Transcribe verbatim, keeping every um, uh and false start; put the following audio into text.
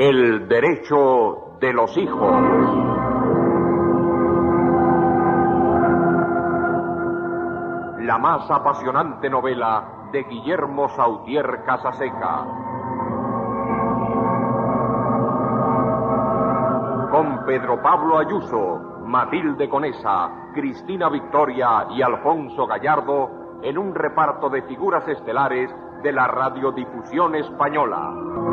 El derecho de los hijos. La más apasionante novela de Guillermo Sautier Casaseca. Con Pedro Pablo Ayuso, Matilde Conesa, Cristina Victoria y Alfonso Gallardo en un reparto de figuras estelares de la radiodifusión española.